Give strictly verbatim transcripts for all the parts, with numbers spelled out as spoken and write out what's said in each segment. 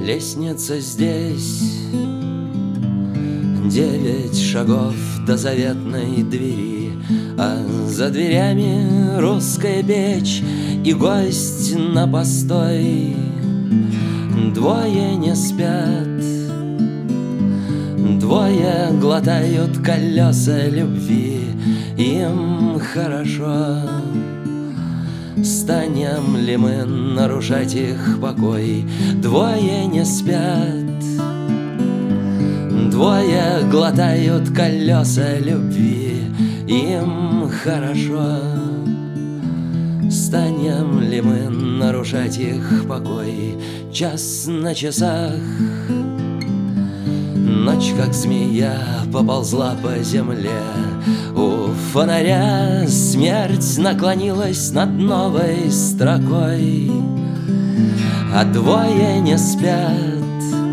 Лестница здесь, девять шагов до заветной двери, а за дверями русская печь и гость на постой. Двое не спят, двое глотают колеса любви, им хорошо. Станем ли мы нарушать их покой? Двое не спят, двое глотают колеса любви, им хорошо. Станем ли мы нарушать их покой? Час на часах, ночь, как змея, поползла по земле. У фонаря смерть наклонилась над новой строкой, а двое не спят,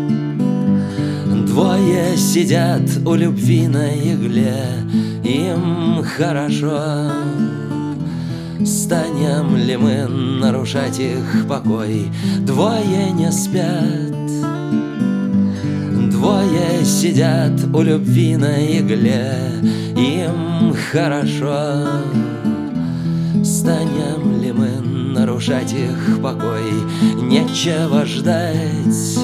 двое сидят у любви на игле, им хорошо. Станем ли мы нарушать их покой? Двое не спят, двое сидят у любви на игле, им хорошо. Станем ли мы нарушать их покой? Нечего ждать,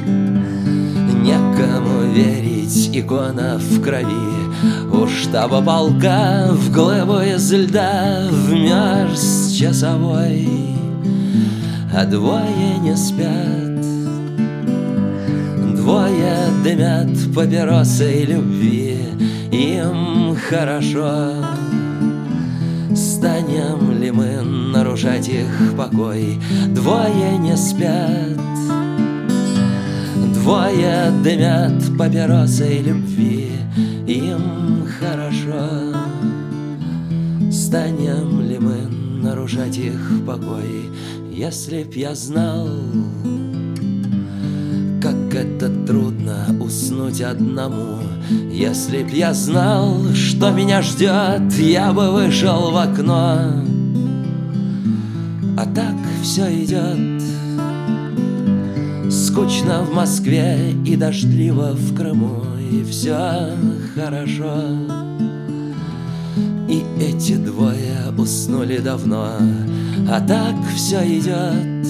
некому верить, икона в крови. У штаба полка в глыбу из льда вмерз часовой, а двое не спят, двое дымят папиросой любви, им хорошо. Станем ли мы нарушать их покой? Двое не спят, двое дымят папиросой любви, им хорошо. Станем ли мы нарушать их покой? Если б я знал, как это трудно уснуть одному, если б я знал, что меня ждет, я бы вышел в окно. А так все идет, скучно в Москве и дождливо в Крыму, и все хорошо. И эти двое уснули давно, а так все идет,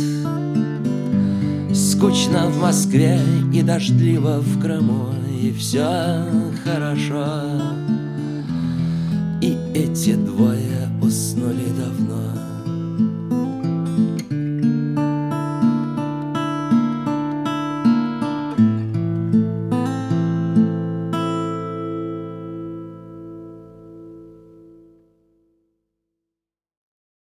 скучно в Москве и дождливо в Крыму, и все хорошо. И эти двое уснули давно.